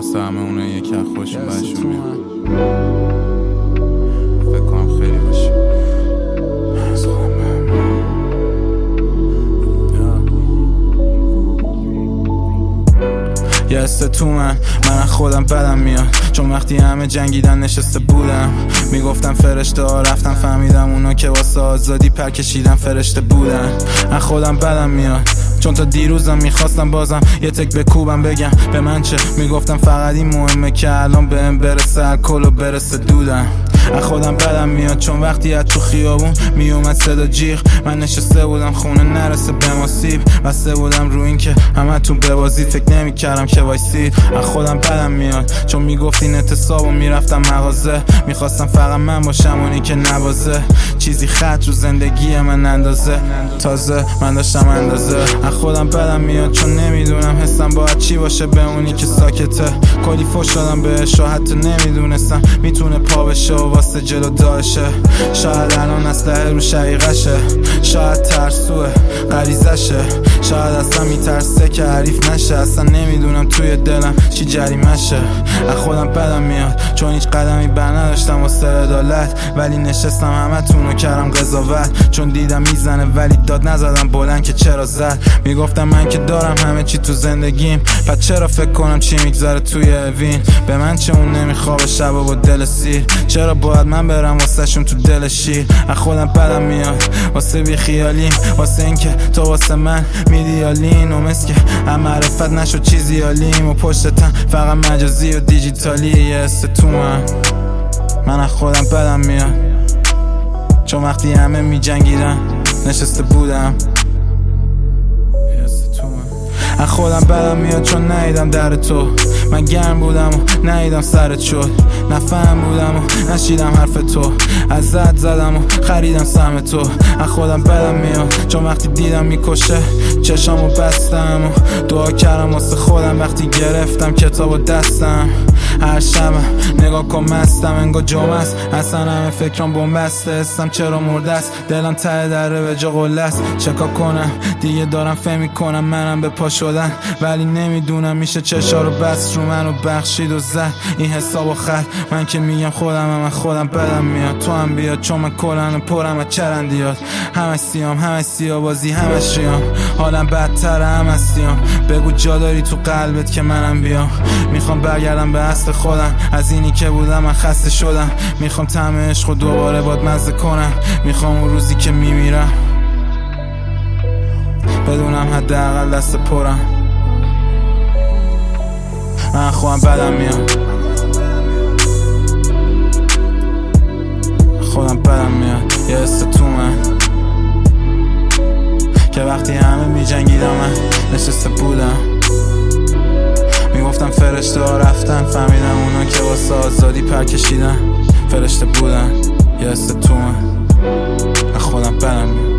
واسه همه اونه یکی از خوشون برشون میاد. فکر کنم خیلی باشی یه حس تو من خودم بدم میاد، چون وقتی همه جنگیدن نشسته بودم. میگفتم فرشته ها رفتن، فهمیدم اونا که واسه آزادی پر کشیدن فرشته بودن. من خودم بدم میاد، چون تا دیروزم میخواستم بازم یه تک بکوبم بگم به من چه. میگفتم فقط این مهمه که الان بهم برسه الکل و برسه دودم. از خودم بدم میاد، چون وقتی از تو خیابون میومد صدا جیغ، من نشسته بودم خونه نرسه به ما سیب. بسته بودم رو این که همه تو ببازید، فکر نمیکردم که وایسید. از خودم بدم میاد، چون میگفتین اعتصاب و میرفتم مغازه. میخواستم فقط من باشم اونی که نوازه. چیزی خط رو زندگی من اندازه، تازه من داشتم اندازه. از خودم بدم میاد، چون نمیدونم حسم باید چی باشه به اونی که ساکته. کلی فوش دادم بهش و حتی نمیدونستم میتونه پا بشه و واسه جلو داشه. شاید الان اسلحه رو شقیقشه، شاید ترسوه غریزشه، شاید اصلا میترسه که حریف نشه. اصلا نمیدونم توی دلم چی جریمشه. از خودم بدم میاد، چون هیچ قدمی بر نداشتم واسه عدالت، ولی نشستم همه تونو کردم قضاوت. چون دیدم میزنه ولی داد نزدم بلند که چرا زد. میگفتم من که دارم همه چی تو زندگیم، پس چرا فکر کنم چی میگذاره توی اوین. به من چه اون نمیخوابه شبا با دل سیر، چرا باید من برم واسه شون تو دل شیر. از خودم بدم میاد واسه بی خیالیم، واسه این که تو واسه من میدیالین و مثل که هم معرفت نشد چیزی عالیم و پشتتم فقط مجازی و دیجیتالی. یه حس تو من از خودم بدم میاد، چون وقتی همه می جنگیدن نشسته بودم. از خودم بدم میاد، چون ندیدم در تو. من گرم بودم و ندیدم سرت شد، نفهم بودم و نشیدم حرف تو. ازت زدم و خریدم سهم تو. از خودم بدم میاد، چون وقتی دیدم میکشه چشامو بستم و دعا کردم واسه خودم. وقتی گرفتم کتابو دستم، هر شب نگاه کن مستم انگار جمعه است. اصلا همه فکرام بنبسته، اسم چرا مرده است. دلم ته دره به جا قله است. چکا کنم دیگه دارم فهم میکنم منم به پا شدن، ولی نمیدونم میشه چشا رو بست رو منو بخشید و زد این حسابو خط. من که میگم خودم بدم میاد، تو هم بیاد، چون من کلن پرم از چرندیات. همش سیام همش سیابازی همش ریام، حالم بدتره همش سیام. بگو جا داری تو قلبت که منم بیام. میخوام برگردم به اصل خودم، از اینی که بودم من خسته شدم. میخوام طعم عشق و دوباره باد مزه کنم. میخوام اون روزی که میمیرم بدونم حداقل دست پرم. من خودم بدم میاد، خودم بدم میاد. یه حس تو من که وقتی همه می جنگیدم من نشسته بودم. میگفتم فرشته ها رفتن، فهمیدم اونا که واسه آزادی پر کشیدن فرشته بودن. یه حس تو من خودم بدم میاد.